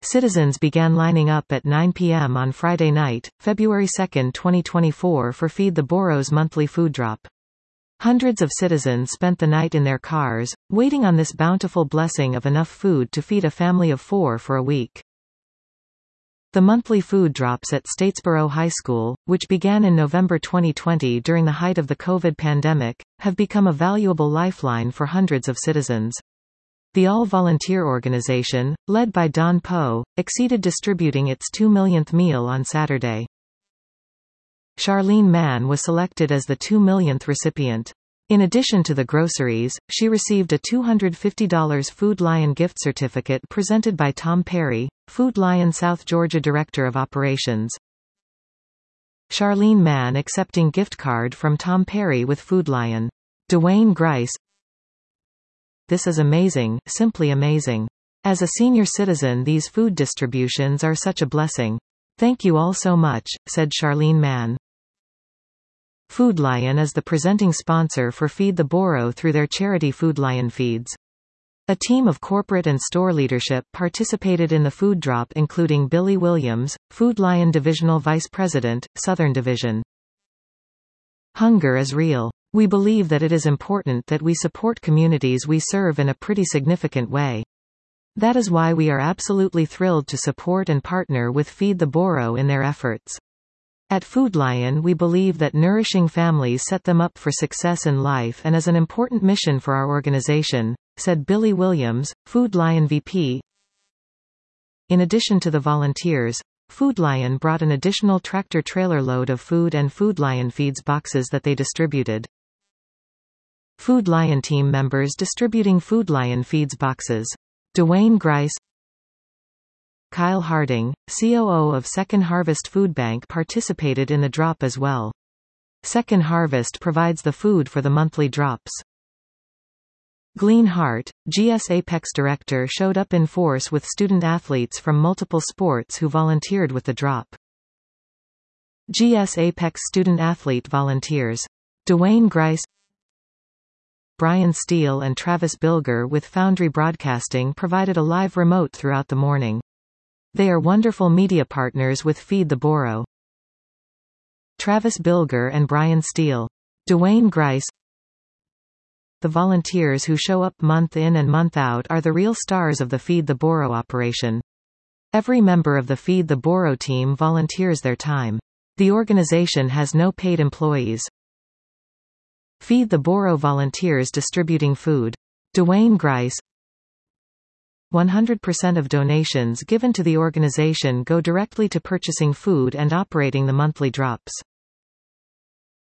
Citizens began lining up at 9 p.m. on Friday night, February 2, 2024 for Feed the Borough's monthly food drop. Hundreds of citizens spent the night in their cars, waiting on this bountiful blessing of enough food to feed a family of 4 for a week. The monthly food drops at Statesboro High School, which began in November 2020 during the height of the COVID pandemic, have become a valuable lifeline for hundreds of citizens. The all-volunteer organization, led by Don Poe, exceeded distributing its 2 millionth meal on Saturday. Charlene Mann was selected as the 2 millionth recipient. In addition to the groceries, she received a $250 Food Lion gift certificate presented by Tom Perry, Food Lion South Georgia Director of Operations. Charlene Mann accepting gift card from Tom Perry with Food Lion. Dwayne Grice. This is amazing, simply amazing. As a senior citizen, these food distributions are such a blessing. Thank you all so much, said Charlene Mann. Food Lion is the presenting sponsor for Feed the Borough through their charity Food Lion Feeds. A team of corporate and store leadership participated in the food drop, including Billy Williams, Food Lion Divisional Vice President, Southern Division. Hunger is real. We believe that it is important that we support communities we serve in a pretty significant way. That is why we are absolutely thrilled to support and partner with Feed the Borough in their efforts. At Food Lion, we believe that nourishing families set them up for success in life and is an important mission for our organization, said Billy Williams, Food Lion VP. In addition to the volunteers, Food Lion brought an additional tractor-trailer load of food and Food Lion Feeds boxes that they distributed. Food Lion team members distributing Food Lion Feeds boxes. Dwayne Grice, Kyle Harding, COO of Second Harvest Food Bank, participated in the drop as well. Second Harvest provides the food for the monthly drops. Glenn Hart, GS Apex Director, showed up in force with student athletes from multiple sports who volunteered with the drop. GS Apex student athlete volunteers. Dwayne Grice, Brian Steele and Travis Bilger with Foundry Broadcasting provided a live remote throughout the morning. They are wonderful media partners with Feed the Borough. Travis Bilger and Brian Steele. Dwayne Grice. The volunteers who show up month in and month out are the real stars of the Feed the Borough operation. Every member of the Feed the Borough team volunteers their time. The organization has no paid employees. Feed the Borough volunteers distributing food. Dwayne Grice. 100% of donations given to the organization go directly to purchasing food and operating the monthly drops.